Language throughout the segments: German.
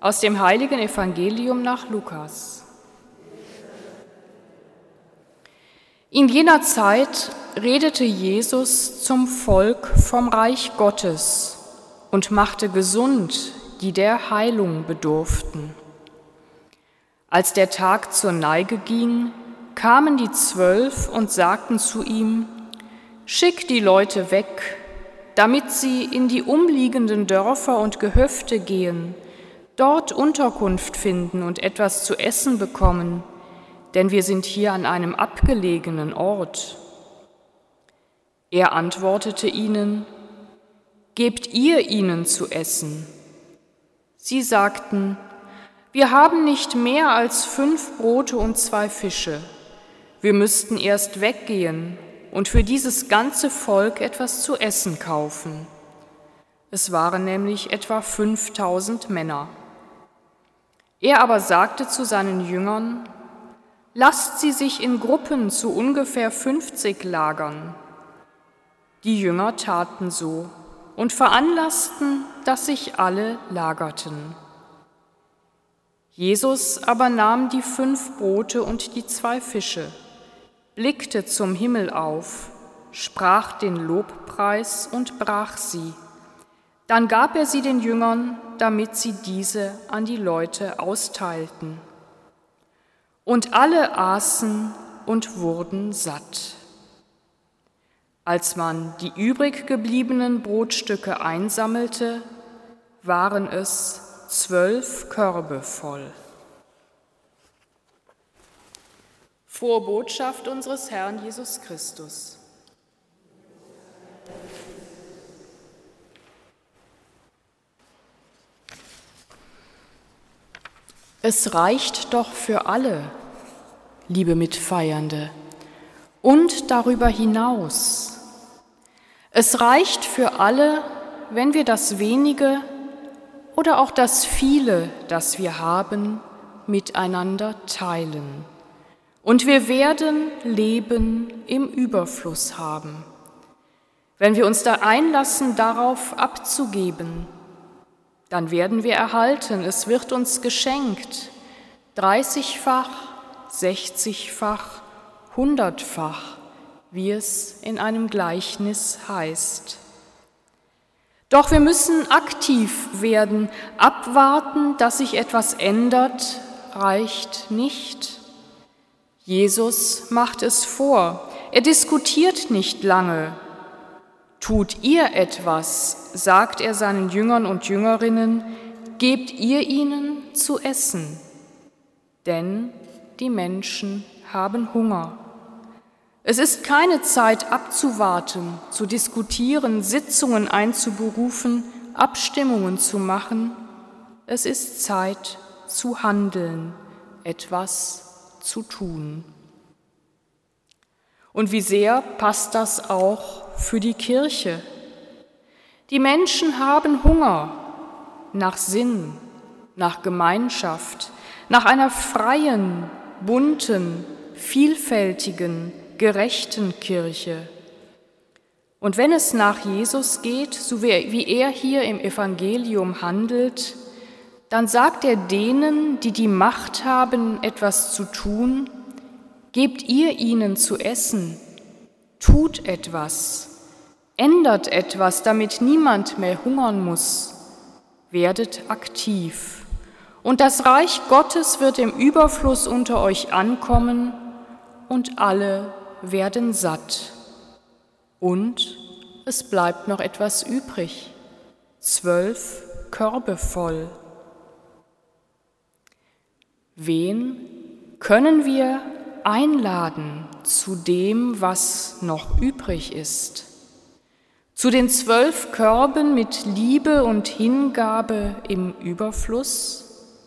Aus dem heiligen Evangelium nach Lukas. In jener Zeit redete Jesus zum Volk vom Reich Gottes und machte gesund, die der Heilung bedurften. Als der Tag zur Neige ging, kamen die 12 und sagten zu ihm: Schick die Leute weg, damit sie in die umliegenden Dörfer und Gehöfte gehen, dort Unterkunft finden und etwas zu essen bekommen, denn wir sind hier an einem abgelegenen Ort. Er antwortete ihnen: Gebt ihr ihnen zu essen. Sie sagten: Wir haben nicht mehr als 5 Brote und 2 Fische. Wir müssten erst weggehen und für dieses ganze Volk etwas zu essen kaufen. Es waren nämlich etwa 5000 Männer. Er aber sagte zu seinen Jüngern: Lasst sie sich in Gruppen zu ungefähr 50 lagern. Die Jünger taten so und veranlassten, dass sich alle lagerten. Jesus aber nahm die 5 Brote und die 2 Fische, blickte zum Himmel auf, sprach den Lobpreis und brach sie. Dann gab er sie den Jüngern, damit sie diese an die Leute austeilten. Und alle aßen und wurden satt. Als man die übrig gebliebenen Brotstücke einsammelte, waren es 12 Körbe voll. Frohe Botschaft unseres Herrn Jesus Christus. Es reicht doch für alle, liebe Mitfeiernde, und darüber hinaus. Es reicht für alle, wenn wir das Wenige oder auch das Viele, das wir haben, miteinander teilen. Und wir werden Leben im Überfluss haben, wenn wir uns da einlassen, darauf abzugeben. Dann werden wir erhalten, es wird uns geschenkt, 30-fach, 60-fach, 100-fach, wie es in einem Gleichnis heißt. Doch wir müssen aktiv werden, abwarten, dass sich etwas ändert, reicht nicht. Jesus macht es vor, er diskutiert nicht lange. Tut ihr etwas, sagt er seinen Jüngern und Jüngerinnen, gebt ihr ihnen zu essen, denn die Menschen haben Hunger. Es ist keine Zeit abzuwarten, zu diskutieren, Sitzungen einzuberufen, Abstimmungen zu machen. Es ist Zeit zu handeln, etwas zu tun. Und wie sehr passt das auch für die Kirche? Die Menschen haben Hunger nach Sinn, nach Gemeinschaft, nach einer freien, bunten, vielfältigen, gerechten Kirche. Und wenn es nach Jesus geht, so wie er hier im Evangelium handelt, dann sagt er denen, die die Macht haben, etwas zu tun: Gebt ihr ihnen zu essen, tut etwas, ändert etwas, damit niemand mehr hungern muss, werdet aktiv. Und das Reich Gottes wird im Überfluss unter euch ankommen und alle werden satt. Und es bleibt noch etwas übrig, 12 Körbe voll. Wen können wir einladen zu dem, was noch übrig ist? Zu den 12 Körben mit Liebe und Hingabe im Überfluss?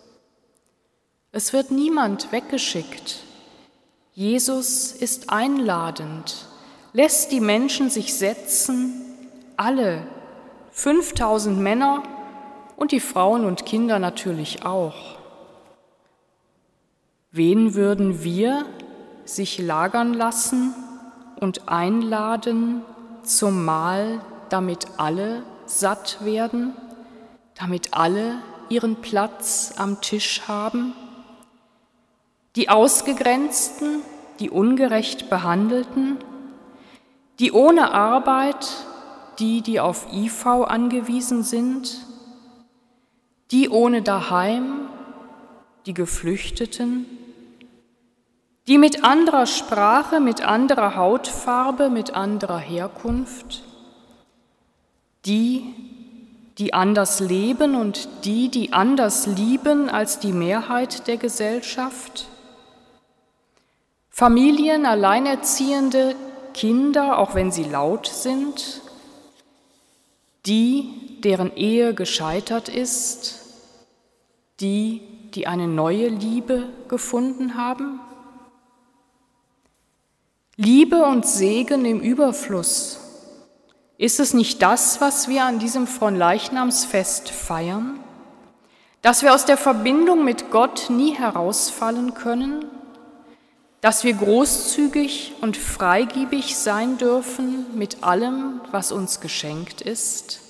Es wird niemand weggeschickt. Jesus ist einladend, lässt die Menschen sich setzen, alle, 5000 Männer und die Frauen und Kinder natürlich auch. Wen würden wir sich lagern lassen und einladen zum Mahl, damit alle satt werden, damit alle ihren Platz am Tisch haben? Die Ausgegrenzten, die ungerecht Behandelten, die ohne Arbeit, die auf IV angewiesen sind, die ohne Daheim, die Geflüchteten, die mit anderer Sprache, mit anderer Hautfarbe, mit anderer Herkunft, die anders leben und die anders lieben als die Mehrheit der Gesellschaft, Familien, Alleinerziehende, Kinder, auch wenn sie laut sind, deren Ehe gescheitert ist, die eine neue Liebe gefunden haben? Liebe und Segen im Überfluss. Ist es nicht das, was wir an diesem Fronleichnamsfest feiern? Dass wir aus der Verbindung mit Gott nie herausfallen können? Dass wir großzügig und freigebig sein dürfen mit allem, was uns geschenkt ist?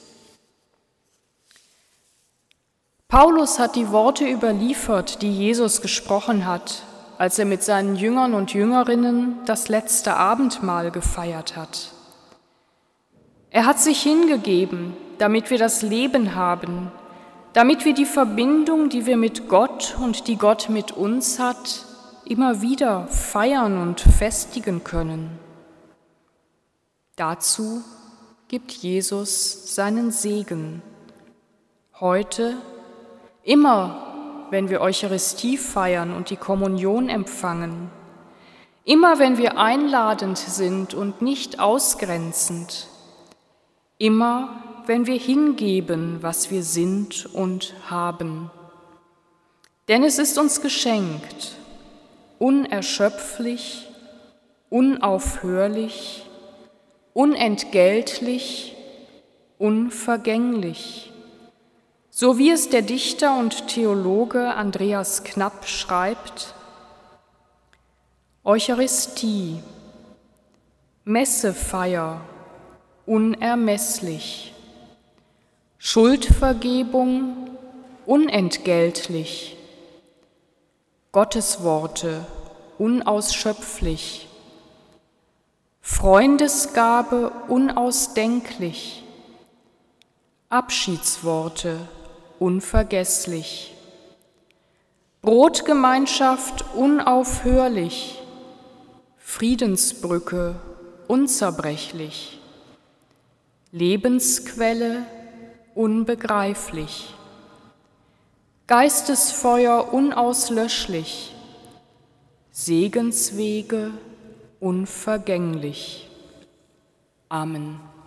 Paulus hat die Worte überliefert, die Jesus gesprochen hat, als er mit seinen Jüngern und Jüngerinnen das letzte Abendmahl gefeiert hat. Er hat sich hingegeben, damit wir das Leben haben, damit wir die Verbindung, die wir mit Gott und die Gott mit uns hat, immer wieder feiern und festigen können. Dazu gibt Jesus seinen Segen. Heute, immer, wenn wir Eucharistie feiern und die Kommunion empfangen, immer, wenn wir einladend sind und nicht ausgrenzend, immer, wenn wir hingeben, was wir sind und haben. Denn es ist uns geschenkt, unerschöpflich, unaufhörlich, unentgeltlich, unvergänglich, so wie es der Dichter und Theologe Andreas Knapp schreibt: Eucharistie, Messefeier, unermesslich, Schuldvergebung, unentgeltlich, Gottesworte, unausschöpflich, Freundesgabe, unausdenklich, Abschiedsworte, unvergesslich, Brotgemeinschaft, unaufhörlich, Friedensbrücke, unzerbrechlich, Lebensquelle, unbegreiflich, Geistesfeuer, unauslöschlich, Segenswege, unvergänglich. Amen.